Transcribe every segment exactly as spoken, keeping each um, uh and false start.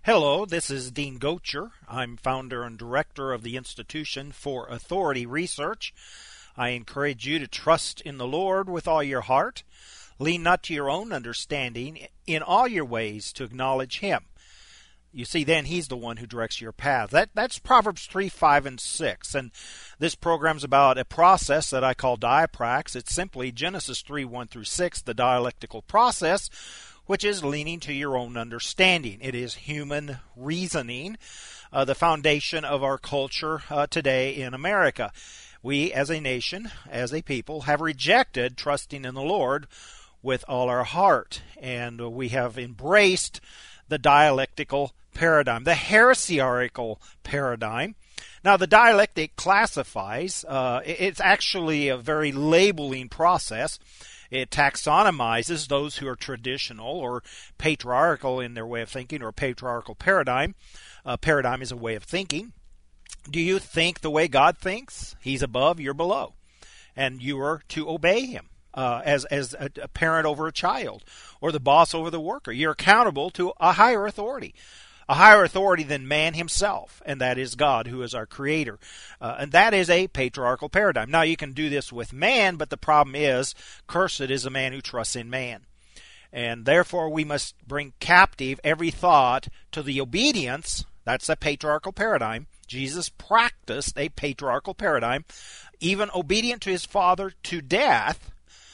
Hello, this is Dean Gocher. I'm founder and director of the Institution for Authority Research. I encourage you to trust in the Lord with all your heart. Lean not to your own understanding. In all your ways to acknowledge Him. You see, then He's the one who directs your path. That, that's Proverbs three, five, and six. And this program's about a process that I call diaprax. It's simply Genesis three, one through six, the dialectical process, which is leaning to your own understanding. It is human reasoning, uh, the foundation of our culture uh, today in America. We, as a nation, as a people, have rejected trusting in the Lord with all our heart, and we have embraced the dialectical paradigm, the heresiarchical paradigm. Now, the dialectic classifies. Uh, it's actually a very labeling process. It taxonomizes those who are traditional or patriarchal in their way of thinking, or patriarchal paradigm. Uh, paradigm is a way of thinking. Do you think the way God thinks? He's above, you're below. And you are to obey Him uh, as, as a, a parent over a child, or the boss over the worker. You're accountable to a higher authority. A higher authority than man himself, and that is God, who is our creator. Uh, and that is a patriarchal paradigm. Now, you can do this with man, but the problem is, cursed is the man who trusts in man. And therefore, we must bring captive every thought to the obedience. That's a patriarchal paradigm. Jesus practiced a patriarchal paradigm, even obedient to His Father to death.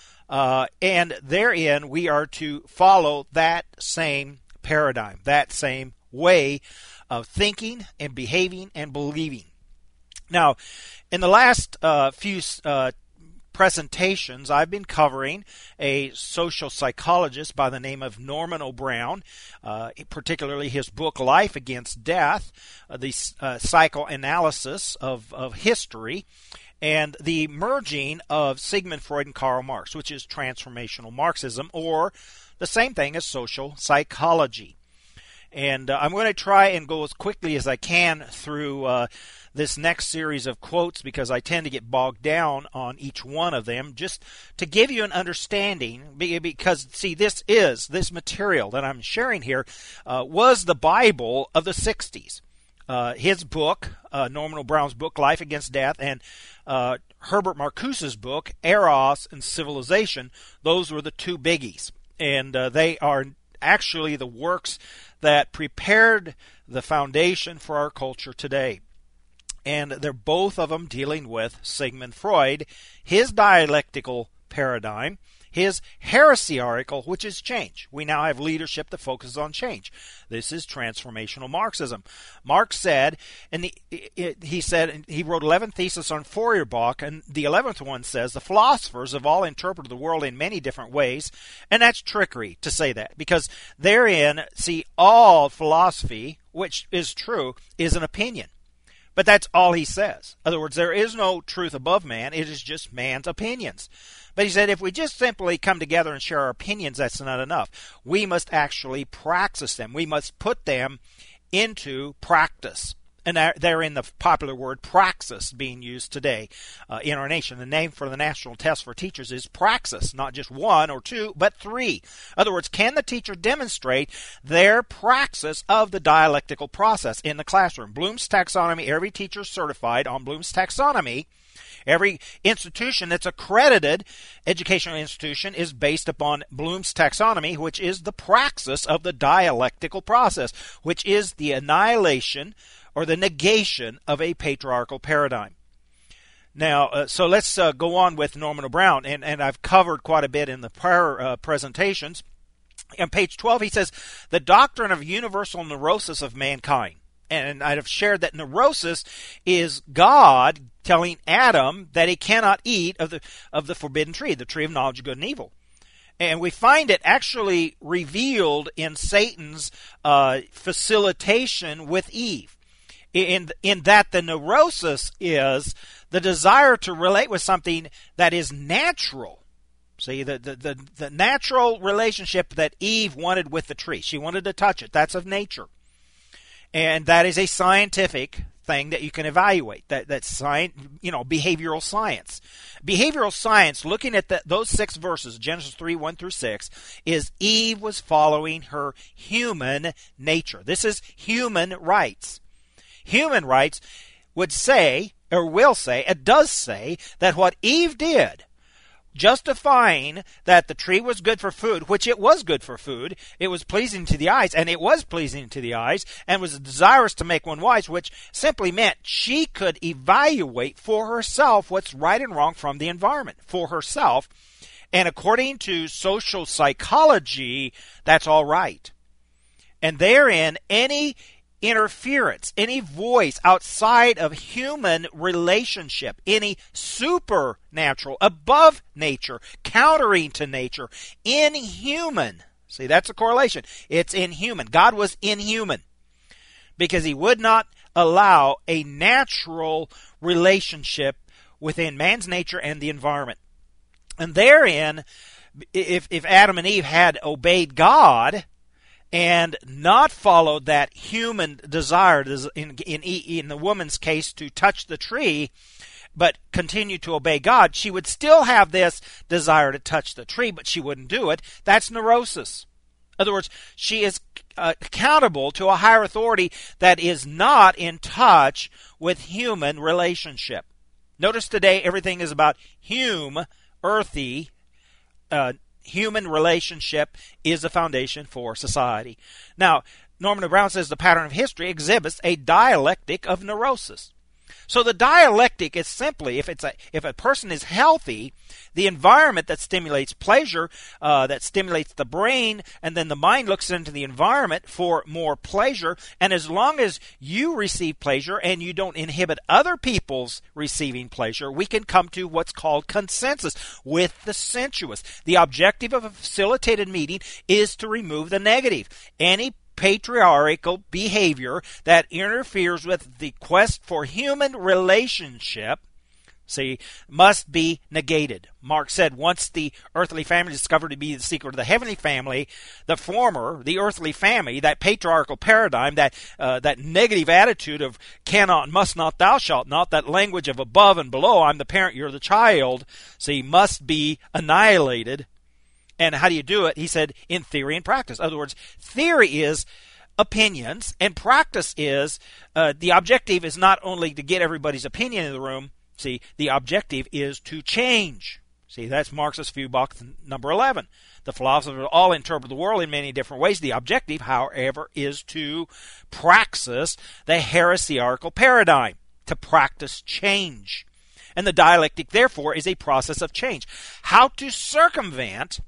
Uh, and therein, we are to follow that same paradigm, that same way of thinking and behaving and believing. Now, in the last uh, few uh, presentations, I've been covering a social psychologist by the name of Norman O. Brown, uh, particularly his book Life Against Death, uh, the uh, psychoanalysis of, of history, and the merging of Sigmund Freud and Karl Marx, which is transformational Marxism, or the same thing as social psychology. And uh, I'm going to try and go as quickly as I can through uh, this next series of quotes, because I tend to get bogged down on each one of them, just to give you an understanding. Because, see, this is, this material that I'm sharing here uh, was the Bible of the sixties. Uh, his book, uh, Norman O. Brown's book, Life Against Death, and uh, Herbert Marcuse's book, Eros and Civilization, those were the two biggies. And uh, they are actually the works that prepared the foundation for our culture today. And they're both of them dealing with Sigmund Freud, his dialectical paradigm, his heresiarchical, which is change. We now have leadership that focuses on change. This is transformational Marxism. Marx said, and the, it, he said, he wrote eleven theses on Feuerbach, and the eleventh one says, the philosophers have all interpreted the world in many different ways, and that's trickery to say that, because therein, see, all philosophy, which is true, is an opinion. But that's all he says. In other words, there is no truth above man. It is just man's opinions. But he said if we just simply come together and share our opinions, that's not enough. We must actually practice them. We must put them into practice. And therein the popular word praxis being used today uh, in our nation. The name for the national test for teachers is praxis, not just one or two, but three. In other words, can the teacher demonstrate their praxis of the dialectical process in the classroom? Bloom's taxonomy, every teacher is certified on Bloom's taxonomy. Every institution that's accredited educational institution is based upon Bloom's taxonomy, which is the praxis of the dialectical process, which is the annihilation or the negation of a patriarchal paradigm. Now, uh, so let's uh, go on with Norman O. Brown, and, and I've covered quite a bit in the prior uh, presentations. On page twelve, he says, the doctrine of universal neurosis of mankind. And I've shared that neurosis is God telling Adam that he cannot eat of the of the forbidden tree, the tree of knowledge of good and evil. And we find it actually revealed in Satan's uh, facilitation with Eve. In, in that the neurosis is the desire to relate with something that is natural. See, the, the, the, the natural relationship that Eve wanted with the tree. She wanted to touch it. That's of nature. And that is a scientific thing that you can evaluate. That that's science, you know, behavioral science. Behavioral science, looking at the, those six verses, Genesis three, one through six, is Eve was following her human nature. This is human rights. Human rights would say, or will say, it does say, that what Eve did, justifying that the tree was good for food, which it was good for food, it was pleasing to the eyes, and it was pleasing to the eyes, and was desirous to make one wise, which simply meant she could evaluate for herself what's right and wrong from the environment, for herself. And according to social psychology, that's all right. And therein, any interference, any voice outside of human relationship, any supernatural, above nature, countering to nature, inhuman. See, that's a correlation. It's inhuman. God was inhuman because he would not allow a natural relationship within man's nature and the environment. And therein, if, if Adam and Eve had obeyed God and not followed that human desire, in, in, in the woman's case, to touch the tree, but continue to obey God, she would still have this desire to touch the tree, but she wouldn't do it. That's neurosis. In other words, she is uh, accountable to a higher authority that is not in touch with human relationship. Notice today everything is about hume, earthy, uh, human relationship is the foundation for society. Now, Norman Brown says the pattern of history exhibits a dialectic of neurosis. So the dialectic is simply, if it's a if a person is healthy, the environment that stimulates pleasure, uh, that stimulates the brain, and then the mind looks into the environment for more pleasure. And as long as you receive pleasure and you don't inhibit other people's receiving pleasure, we can come to what's called consensus with the sensuous. The objective of a facilitated meeting is to remove the negative. Any patriarchal behavior that interferes with the quest for human relationship, see, must be negated. Mark said, once the earthly family discovered to be the secret of the heavenly family, the former, the earthly family, that patriarchal paradigm, that uh, that negative attitude of cannot, must not, thou shalt not, that language of above and below, I'm the parent, you're the child, see, must be annihilated. And how do you do it? He said, in theory and practice. In other words, theory is opinions, and practice is, uh, the objective is not only to get everybody's opinion in the room. See, the objective is to change. See, that's Marxist view box number eleven. The philosophers all interpret the world in many different ways. The objective, however, is to praxis the heresiarchal paradigm, to practice change. And the dialectic, therefore, is a process of change. How to circumvent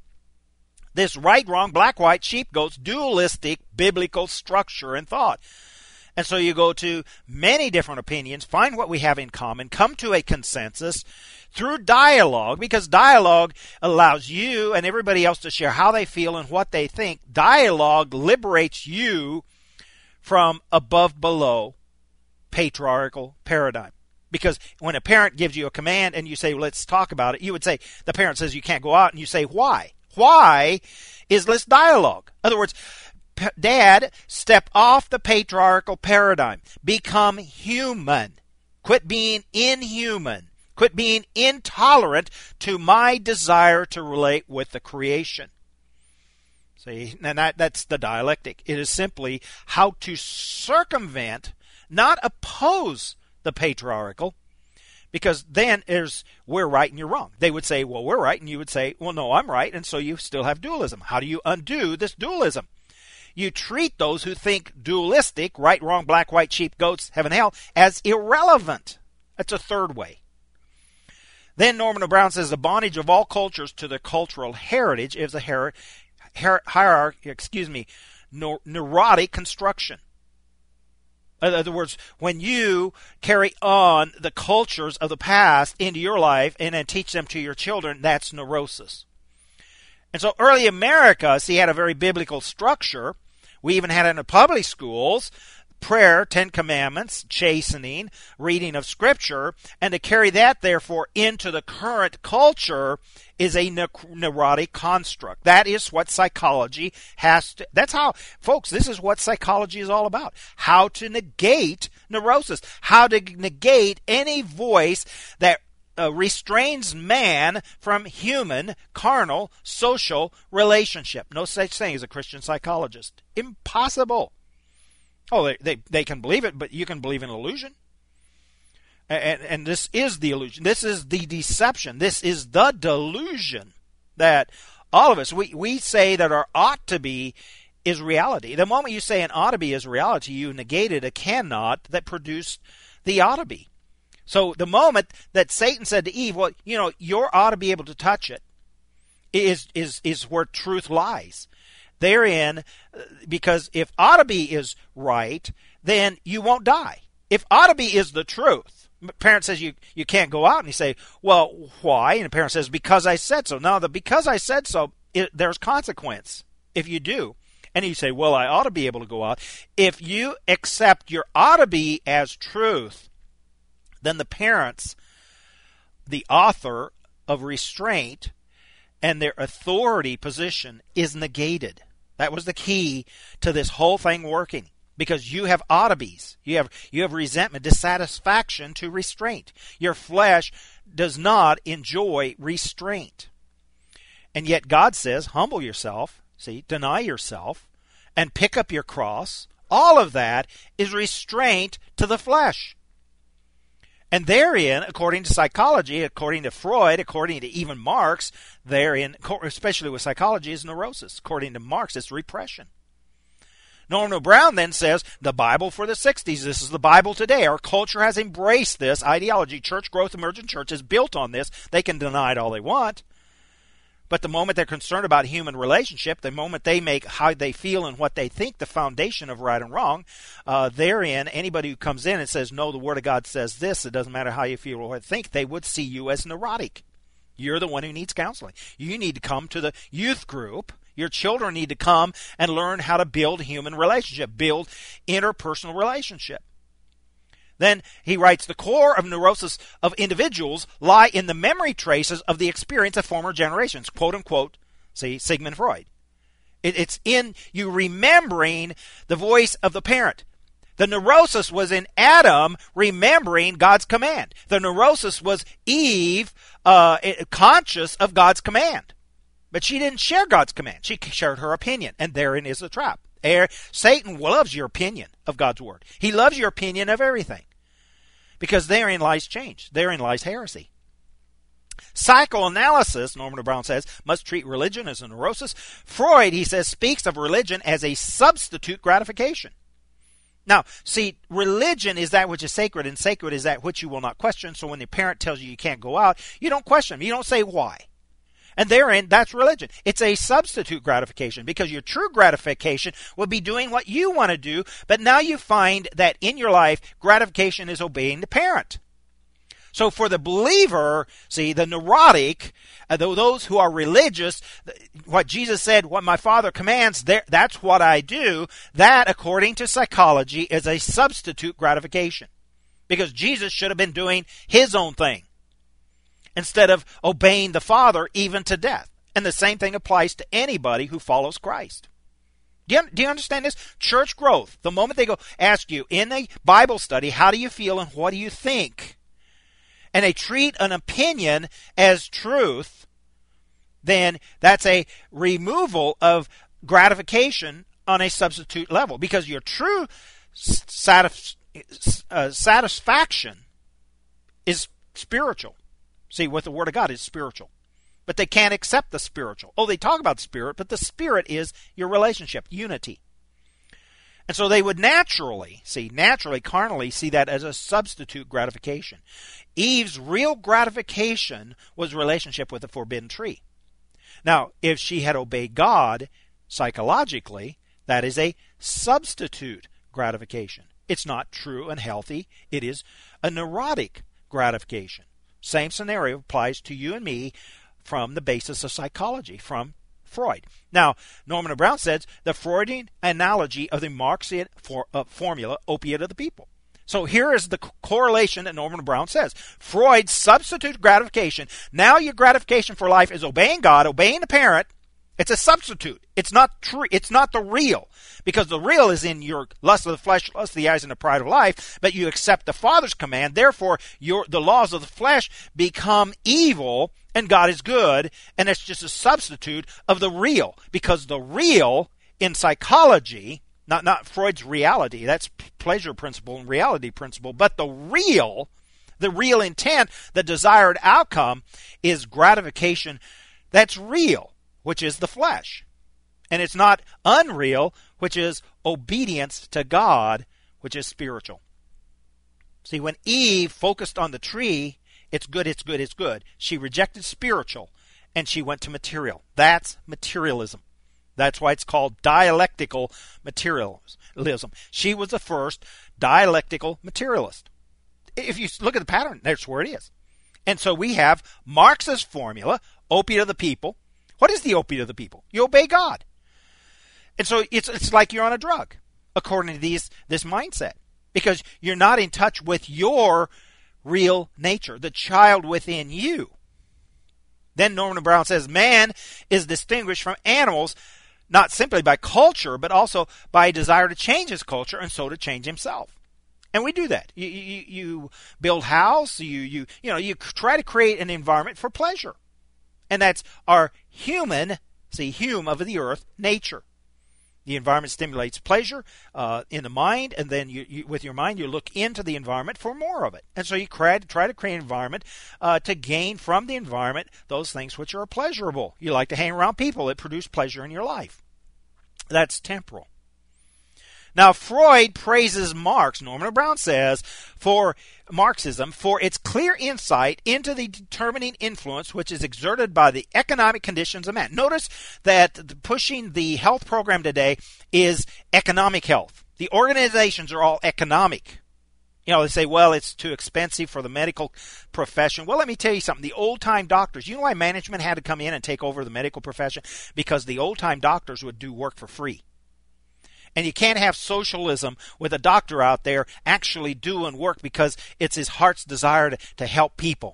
this right, wrong, black, white, sheep, goats, dualistic biblical structure and thought. And so you go to many different opinions, find what we have in common, come to a consensus through dialogue, because dialogue allows you and everybody else to share how they feel and what they think. Dialogue liberates you from above, below patriarchal paradigm. Because when a parent gives you a command and you say, well, let's talk about it, you would say, the parent says you can't go out, and you say, why? Why is this dialogue? In other words, p- Dad, step off the patriarchal paradigm. Become human. Quit being inhuman. Quit being intolerant to my desire to relate with the creation. See, and that, that's the dialectic. It is simply how to circumvent, not oppose the patriarchal, because then there's we're right and you're wrong. They would say, well, we're right, and you would say, well, no, I'm right, and so you still have dualism. How do you undo this dualism? You treat those who think dualistic, right, wrong, black, white, sheep, goats, heaven, hell, as irrelevant. That's a third way. Then Norman Brown says the bondage of all cultures to their cultural heritage is a hier- hier- hierarchy, excuse me, neur- neurotic construction. In other words, when you carry on the cultures of the past into your life and then teach them to your children, that's neurosis. And so early America, see, had a very biblical structure. We even had it in the public schools. prayer, Ten Commandments, chastening, reading of Scripture, and to carry that, therefore, into the current culture is a neurotic construct. That is what psychology has to, that's how, folks, this is what psychology is all about. How to negate neurosis. How to negate any voice that uh, restrains man from human, carnal, social relationship. No such thing as a Christian psychologist. Impossible. Oh, they, they, they can believe it, but you can believe in illusion. And, and this is the illusion. This is the deception. This is the delusion that all of us, we, we say that our ought to be is reality. The moment you say an ought to be is reality, you negated a cannot that produced the ought to be. So the moment that Satan said to Eve, well, you know, you ought to be able to touch it, is, is, is where truth lies. Therein, because if ought to be is right, then you won't die. If ought to be is the truth, the parent says you, you can't go out, and you say, well, why? And the parent says, because I said so. Now, the because I said so, it, there's consequence if you do. And you say, well, I ought to be able to go out. If you accept your ought to be as truth, then the parents, the author of restraint, and their authority position is negated. That was the key to this whole thing working. Because you have ought-to-be's. You have, you have resentment, dissatisfaction to restraint. Your flesh does not enjoy restraint. And yet God says, humble yourself, see, deny yourself, and pick up your cross. All of that is restraint to the flesh. And therein, according to psychology, according to Freud, according to even Marx, therein, especially with psychology, is neurosis. According to Marx, it's repression. Norman Brown then says, the Bible for the sixties, this is the Bible today. Our culture has embraced this ideology. Church growth, emergent church is built on this. They can deny it all they want. But the moment they're concerned about human relationship, the moment they make how they feel and what they think the foundation of right and wrong, uh, therein, anybody who comes in and says, no, the Word of God says this, it doesn't matter how you feel or think, they would see you as neurotic. You're the one who needs counseling. You need to come to the youth group. Your children need to come and learn how to build human relationship, build interpersonal relationship. Then he writes, the core of neurosis of individuals lie in the memory traces of the experience of former generations, quote unquote, see, Sigmund Freud. It, it's in you remembering the voice of the parent. The neurosis was in Adam remembering God's command. The neurosis was Eve uh, conscious of God's command. But she didn't share God's command. She shared her opinion, and therein is the trap. Satan loves your opinion of God's word. He loves your opinion of everything. Because therein lies change. Therein lies heresy. Psychoanalysis, Norman Brown says, must treat religion as a neurosis. Freud, he says, speaks of religion as a substitute gratification. Now, see, religion is that which is sacred, and sacred is that which you will not question. So when the parent tells you you can't go out, you don't question them. You don't say why. And therein, that's religion. It's a substitute gratification, because your true gratification would be doing what you want to do, but now you find that in your life, gratification is obeying the parent. So for the believer, see, the neurotic, uh, those who are religious, what Jesus said, what my Father commands, that's what I do, that, according to psychology, is a substitute gratification. Because Jesus should have been doing his own thing, instead of obeying the Father even to death. And the same thing applies to anybody who follows Christ. Do you, do you understand this? Church growth, the moment they go ask you in a Bible study, how do you feel and what do you think? And they treat an opinion as truth, then that's a removal of gratification on a substitute level. Because your true satisf- uh, satisfaction is spiritual. See, with the Word of God, it's spiritual. But they can't accept the spiritual. Oh, they talk about spirit, but the spirit is your relationship, unity. And so they would naturally, see, naturally, carnally, see that as a substitute gratification. Eve's real gratification was relationship with the forbidden tree. Now, if she had obeyed God, psychologically, that is a substitute gratification. It's not true and healthy. It is a neurotic gratification. Same scenario applies to you and me from the basis of psychology, from Freud. Now, Norman Brown says the Freudian analogy of the Marxian for, uh, formula, opiate of the people. So here is the correlation that Norman Brown says. Freud substitute gratification. Now your gratification for life is obeying God, obeying the parent. It's a substitute. It's not true. It's not the real, because the real is in your lust of the flesh, lust of the eyes, and the pride of life. But you accept the Father's command. Therefore, your the laws of the flesh become evil, and God is good. And it's just a substitute of the real, because the real in psychology, not not Freud's reality. That's pleasure principle and reality principle. But the real, the real intent, the desired outcome is gratification that's real, which is the flesh. And it's not unreal, which is obedience to God, which is spiritual. See, when Eve focused on the tree, it's good, it's good, it's good. She rejected spiritual, and she went to material. That's materialism. That's why it's called dialectical materialism. She was the first dialectical materialist. If you look at the pattern, that's where it is. And so we have Marx's formula, opiate of the people. What is the opiate of the people? You obey God. And so it's it's like you're on a drug, according to these this mindset, because you're not in touch with your real nature, the child within you. Then Norman Brown says man is distinguished from animals not simply by culture, but also by a desire to change his culture and so to change himself. And we do that. You, you, you build house, you, you, you know, you try to create an environment for pleasure. And that's our human, see, hume of the earth, nature. The environment stimulates pleasure uh, in the mind, and then you, you, with your mind, you look into the environment for more of it. And so you try, try to create an environment uh, to gain from the environment those things which are pleasurable. You like to hang around people that produce pleasure in your life. That's temporal. Now, Freud praises Marx, Norman Brown says, for Marxism, for its clear insight into the determining influence which is exerted by the economic conditions of man. Notice that pushing the health program today is economic health. The organizations are all economic. You know, they say, well, it's too expensive for the medical profession. Well, let me tell you something. The old-time doctors, you know why management had to come in and take over the medical profession? Because the old-time doctors would do work for free. And you can't have socialism with a doctor out there actually doing work because it's his heart's desire to, to help people.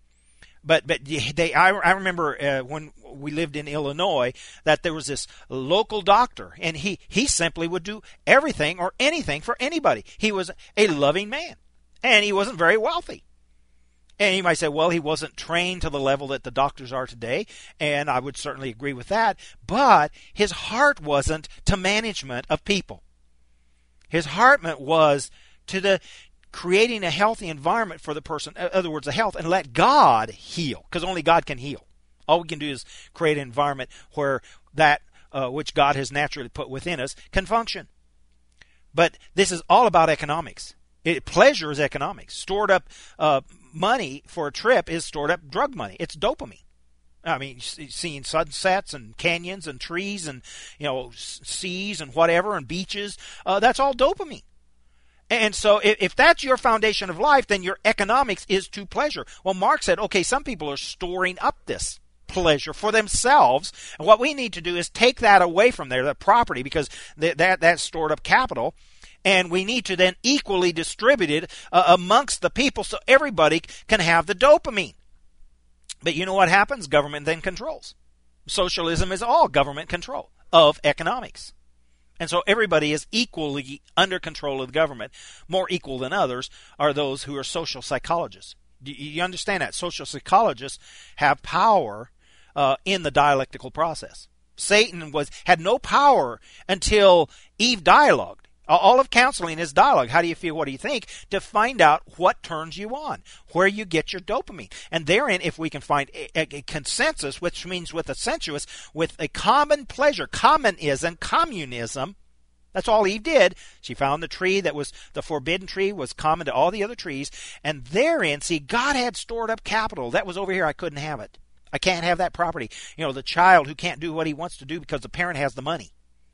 But but they, I, I remember uh, when we lived in Illinois that there was this local doctor, and he, he simply would do everything or anything for anybody. He was a loving man, and he wasn't very wealthy. And you might say, well, he wasn't trained to the level that the doctors are today, and I would certainly agree with that. But his heart wasn't to management of people. His heart was to the creating a healthy environment for the person, in other words, the health, and let God heal, because only God can heal. All we can do is create an environment where that uh, which God has naturally put within us can function. But this is all about economics. It, pleasure is economics. Stored up uh, money for a trip is stored up drug money. It's dopamine. I mean, seeing sunsets and canyons and trees and, you know, seas and whatever and beaches, uh, that's all dopamine. And so if, if that's your foundation of life, then your economics is to pleasure. Well, Marx said, okay, some people are storing up this pleasure for themselves. And what we need to do is take that away from there, the property, because th- that that's stored up capital. And we need to then equally distribute it uh, amongst the people so everybody can have the dopamine. But you know what happens? Government then controls. Socialism is all government control of economics. And so everybody is equally under control of the government. More equal than others are those who are social psychologists. Do you understand that? Social psychologists have power uh, in the dialectical process. Satan was had no power until Eve dialogued. All of counseling is dialogue. How do you feel? What do you think? To find out what turns you on, where you get your dopamine. And therein, if we can find a, a, a consensus, which means with a sensuous, with a common pleasure, commonism, communism, that's all Eve did. She found the tree that was the forbidden tree was common to all the other trees. And therein, see, God had stored up capital. That was over here. I couldn't have it. I can't have that property. You know, the child who can't do what he wants to do because the parent has the money.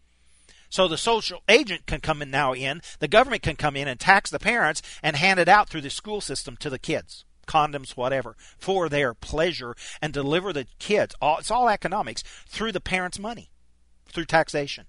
So the social agent can come in now in, the government can come in and tax the parents and hand it out through the school system to the kids. condoms, whatever, for their pleasure and deliver the kids. All, it's all economics through the parents' money, through taxation.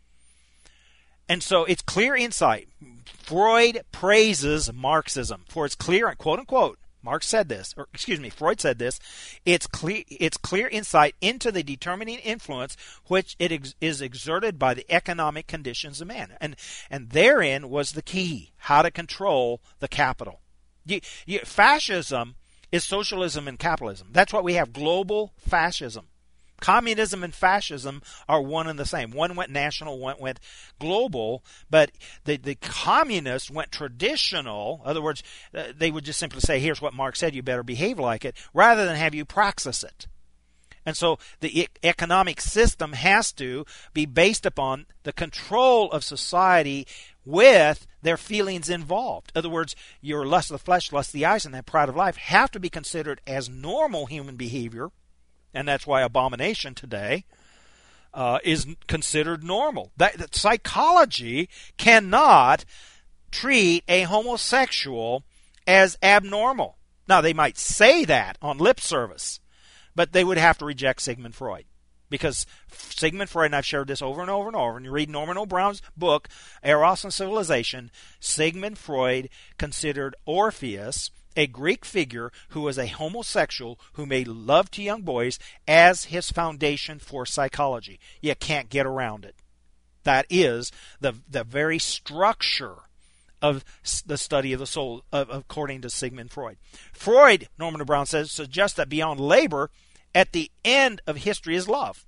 And so it's clear insight. Freud praises Marxism for its clear, quote unquote, Marx said this, or excuse me, Freud said this, it's clear, it's clear insight into the determining influence which it ex- is exerted by the economic conditions of man. And, and therein was the key, how to control the capital. You, you, fascism is socialism and capitalism. That's what we have, global fascism. Communism and fascism are one and the same. One went national, one went global, but the, the communists went traditional. In other words, uh, they would just simply say, here's what Marx said, you better behave like it, rather than have you praxis it. And so the e- economic system has to be based upon the control of society with their feelings involved. In other words, your lust of the flesh, lust of the eyes, and that pride of life have to be considered as normal human behavior. And that's why abomination today uh, is considered normal. That, that psychology cannot treat a homosexual as abnormal. Now, they might say that on lip service, but they would have to reject Sigmund Freud. Because Sigmund Freud, and I've shared this over and over and over, and you read Norman O'Brown's book, Eros and Civilization, Sigmund Freud considered Orpheus a Greek figure who was a homosexual who made love to young boys as his foundation for psychology. You can't get around it. That is the the very structure of the study of the soul, of, according to Sigmund Freud. Freud, Norman Brown says, suggests that beyond labor, at the end of history is love.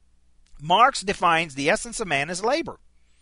Marx defines the essence of man as labor.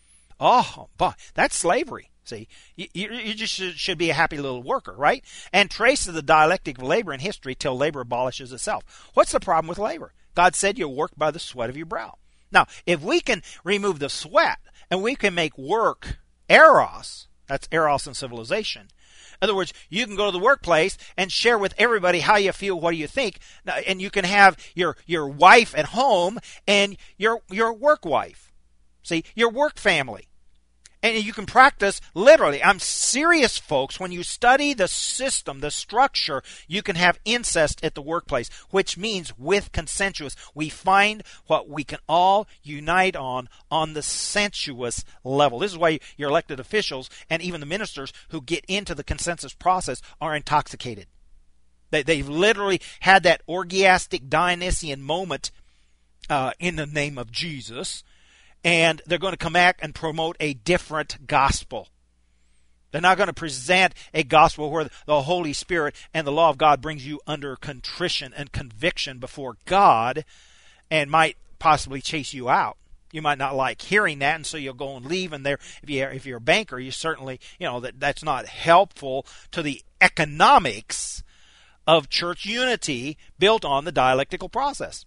Oh, boy, that's slavery. See, you, you just should, should be a happy little worker, right? And traces the dialectic of labor in history till labor abolishes itself. What's the problem with labor? God said you'll work by the sweat of your brow. Now, if we can remove the sweat and we can make work eros, that's eros in civilization. In other words, you can go to the workplace and share with everybody how you feel, what do you think, and you can have your, your wife at home and your, your work wife. See, your work family. And you can practice literally. I'm serious, folks. When you study the system, the structure, you can have incest at the workplace, which means with consensuous. We find what we can all unite on, on the sensuous level. This is why your elected officials and even the ministers who get into the consensus process are intoxicated. They, they've literally had that orgiastic Dionysian moment uh, in the name of Jesus. And they're going to come back and promote a different gospel. They're not going to present a gospel where the Holy Spirit and the law of God brings you under contrition and conviction before God and might possibly chase you out. You might not like hearing that, and so you'll go and leave. And there, if you if you're a banker, you certainly, you know, that that's not helpful to the economics of church unity built on the dialectical process.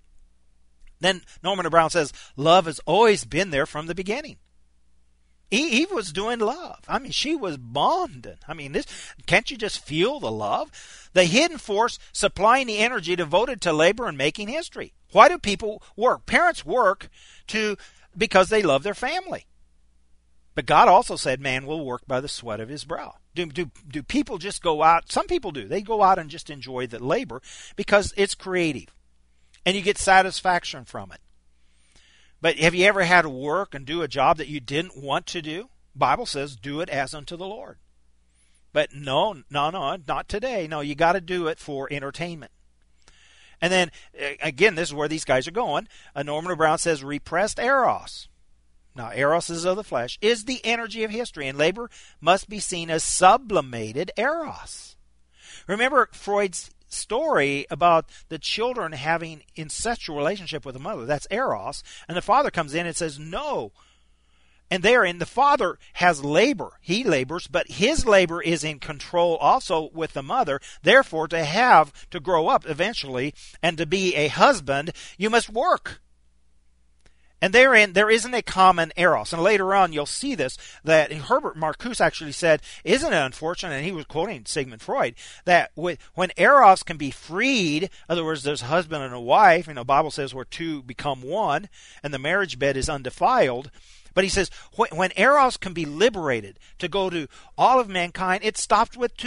Then Norman Brown says, love has always been there from the beginning. Eve was doing love. I mean, she was bonding. I mean, this can't you just feel the love? The hidden force supplying the energy devoted to labor and making history. Why do people work? Parents work to because they love their family. But God also said man will work by the sweat of his brow. Do, do, do people just go out? Some people do. They go out and just enjoy the labor because it's creative. And you get satisfaction from it. But have you ever had to work and do a job that you didn't want to do? Bible says, do it as unto the Lord. But no, no, no, not today. No, you got to do it for entertainment. And then, again, this is where these guys are going. Uh, Norman Brown says, repressed eros. Now, eros is of the flesh, is the energy of history, and labor must be seen as sublimated eros. Remember Freud's story about the children having incestual relationship with the mother. That's eros. And the father comes in and says, no. And therein, the father has labor. He labors, but his labor is in control also with the mother. Therefore, to have, to grow up eventually, and to be a husband, you must work. And therein, there isn't a common eros. And later on, you'll see this, that Herbert Marcuse actually said, isn't it unfortunate, and he was quoting Sigmund Freud, that when eros can be freed, in other words, there's a husband and a wife, you know, the Bible says where two become one, and the marriage bed is undefiled. But he says, when eros can be liberated to go to all of mankind, it stopped with two.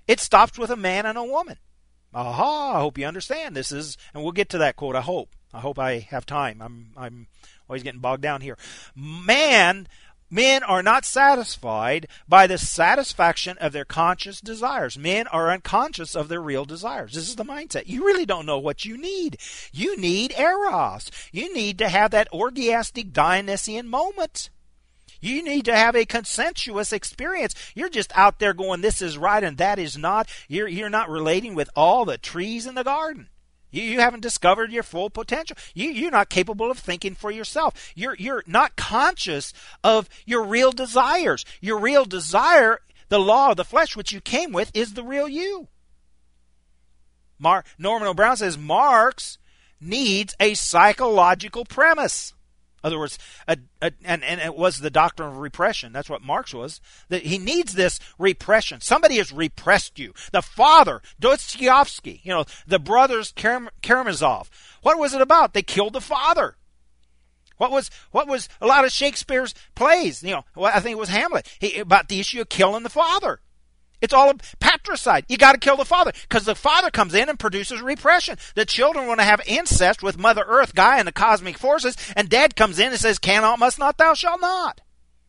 It stops with a man and a woman. Aha, I hope you understand. This is, and we'll get to that quote, I hope. I hope I have time. I'm I'm always getting bogged down here. Man, men are not satisfied by the satisfaction of their conscious desires. Men are unconscious of their real desires. This is the mindset. You really don't know what you need. You need eros. You need to have that orgiastic Dionysian moment. You need to have a consensuous experience. You're just out there going, this is right and that is not. You're, you're not relating with all the trees in the garden. You, you haven't discovered your full potential. You, you're not capable of thinking for yourself. You're, you're not conscious of your real desires. Your real desire, the law of the flesh which you came with, is the real you. Mar- Norman O'Brien says Marx needs a psychological premise. In other words, a, a, and, and it was the doctrine of repression. That's what Marx was. That he needs this repression. Somebody has repressed you. The father, Dostoevsky, you know, the brothers Karam- Karamazov. What was it about? They killed the father. What was what was a lot of Shakespeare's plays? You know, well, I think it was Hamlet. He, about the issue of killing the father. It's all patricide. You got to kill the father because the father comes in and produces repression. The children want to have incest with Mother Earth, Gaia, and the cosmic forces, and Dad comes in and says, "Cannot, must not, thou shalt not."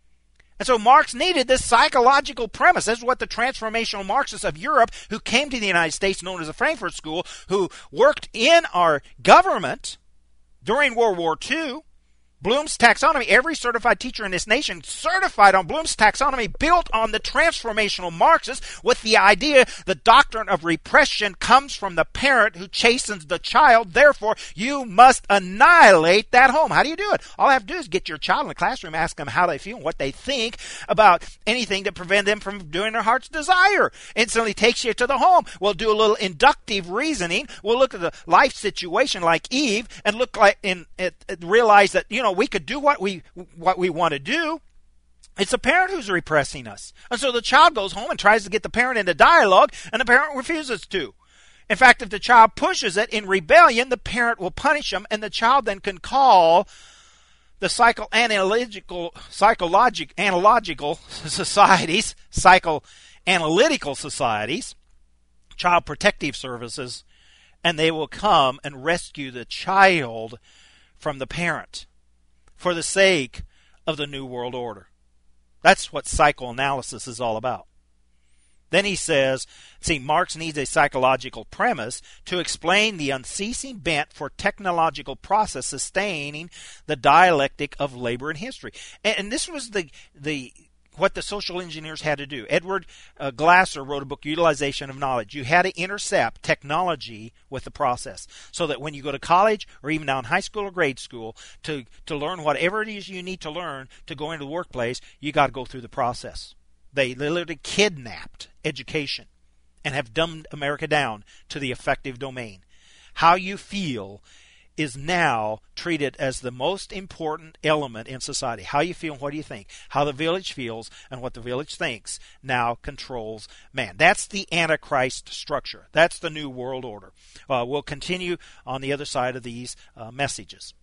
And so Marx needed this psychological premise. This is what the transformational Marxists of Europe, who came to the United States, known as the Frankfurt School, who worked in our government during World War Two. Bloom's taxonomy, every certified teacher in this nation certified on Bloom's taxonomy, built on the transformational Marxists with the idea the doctrine of repression comes from the parent who chastens the child. Therefore, you must annihilate that home. How do you do it? All I have to do is get your child in the classroom, ask them how they feel and what they think about anything to prevent them from doing their heart's desire. Instantly takes you to the home. We'll do a little inductive reasoning. We'll look at the life situation like Eve and look like and, and realize that, you know, we could do what we what we want to do. It's the parent who's repressing us. And so the child goes home and tries to get the parent into dialogue, and the parent refuses to. In fact, if the child pushes it in rebellion, the parent will punish him, and the child then can call the psychoanalytical, psychologic, analogical societies, psychoanalytical societies, child protective services, and they will come and rescue the child from the parent, for the sake of the New World Order. That's what psychoanalysis is all about. Then he says, see, Marx needs a psychological premise to explain the unceasing bent for technological process sustaining the dialectic of labor and history. And, and this was the the what the social engineers had to do. Edward uh, Glasser wrote a book, Utilization of Knowledge. You had to intercept technology with the process so that when you go to college or even down high school or grade school to, to learn whatever it is you need to learn to go into the workplace, you got to go through the process. They literally kidnapped education and have dumbed America down to the affective domain. How you feel is now treated as the most important element in society. How you feel and what do you think. How the village feels and what the village thinks now controls man. That's the Antichrist structure. That's the New World Order. Uh, we'll continue on the other side of these uh, messages.